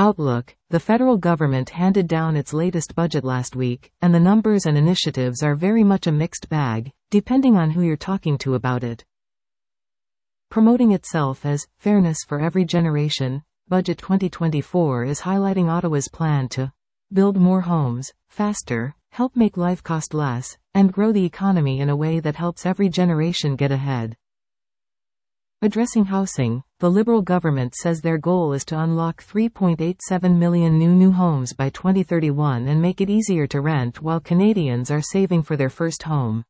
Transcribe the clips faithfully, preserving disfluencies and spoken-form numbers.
Outlook. The federal government handed down its latest budget last week, and the numbers and initiatives are very much a mixed bag, depending on who you're talking to about it. Promoting itself as fairness for every generation, Budget twenty twenty-four is highlighting Ottawa's plan to build more homes, faster, help make life cost less, and grow the economy in a way that helps every generation get ahead. Addressing housing, the Liberal government says their goal is to unlock three point eight seven million new new homes by twenty thirty-one and make it easier to rent while Canadians are saving for their first home.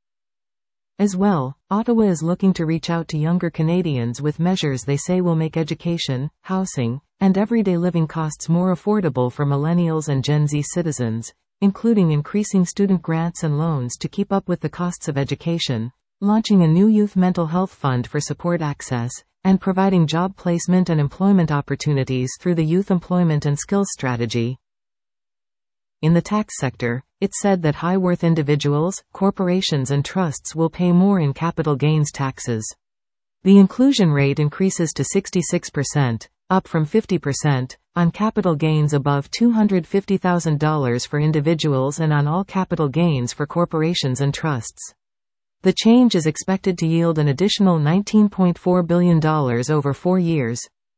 As well, Ottawa is looking to reach out to younger Canadians with measures they say will make education, housing, and everyday living costs more affordable for millennials and Gen Z citizens, including increasing student grants and loans to keep up with the costs of education, launching a new youth mental health fund for support access, and providing job placement and employment opportunities through the Youth Employment and Skills Strategy. In the tax sector, it said that high-worth individuals, corporations and trusts will pay more in capital gains taxes. The inclusion rate increases to sixty-six percent, up from fifty percent, on capital gains above two hundred fifty thousand dollars for individuals and on all capital gains for corporations and trusts. The change is expected to yield an additional nineteen point four billion dollars over four years.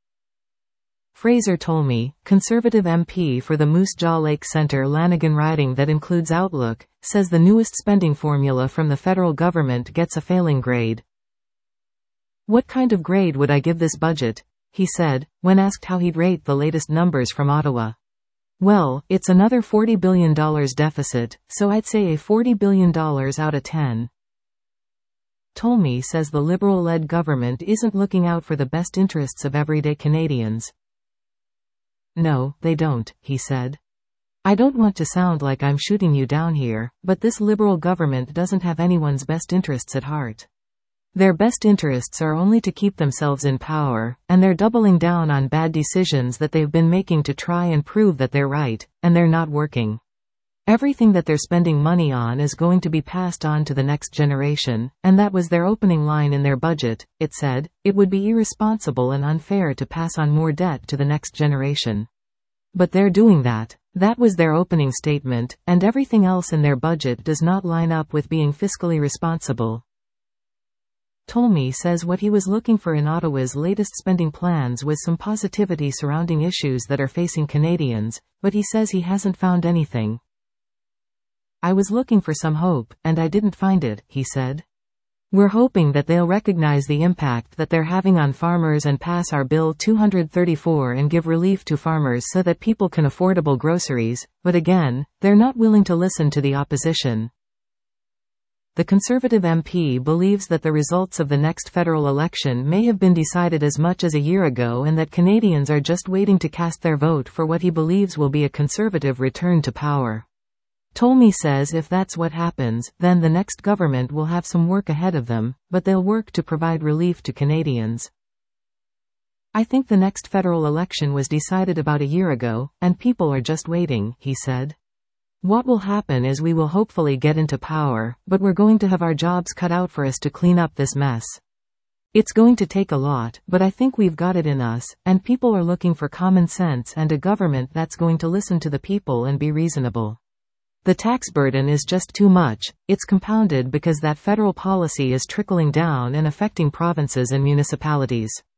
Fraser Tolmie, Conservative M P for the Moose Jaw Lake Centre Lanigan riding that includes Outlook, says the newest spending formula from the federal government gets a failing grade. "What kind of grade would I give this budget?" he said, when asked how he'd rate the latest numbers from Ottawa. "Well, it's another forty billion dollars deficit, so I'd say a forty billion dollars out of ten. Tolmie says the Liberal-led government isn't looking out for the best interests of everyday Canadians. "No, they don't," he said. "I don't want to sound like I'm shooting you down here, but this Liberal government doesn't have anyone's best interests at heart. Their best interests are only to keep themselves in power, and they're doubling down on bad decisions that they've been making to try and prove that they're right, and they're not working. Everything that they're spending money on is going to be passed on to the next generation, and that was their opening line in their budget," it said. "It would be irresponsible and unfair to pass on more debt to the next generation. But they're doing that." That was their opening statement, and everything else in their budget does not line up with being fiscally responsible. Tolmie says what he was looking for in Ottawa's latest spending plans was some positivity surrounding issues that are facing Canadians, but he says he hasn't found anything. "I was looking for some hope, and I didn't find it," he said. "We're hoping that they'll recognize the impact that they're having on farmers and pass our Bill two thirty-four and give relief to farmers so that people can affordable groceries, but again, they're not willing to listen to the opposition." The Conservative M P believes that the results of the next federal election may have been decided as much as a year ago and that Canadians are just waiting to cast their vote for what he believes will be a Conservative return to power. Tolmie says if that's what happens, then the next government will have some work ahead of them, but they'll work to provide relief to Canadians. "I think the next federal election was decided about a year ago, and people are just waiting," he said. "What will happen is we will hopefully get into power, but we're going to have our jobs cut out for us to clean up this mess. It's going to take a lot, but I think we've got it in us, and people are looking for common sense and a government that's going to listen to the people and be reasonable. The tax burden is just too much. It's compounded because that federal policy is trickling down and affecting provinces and municipalities."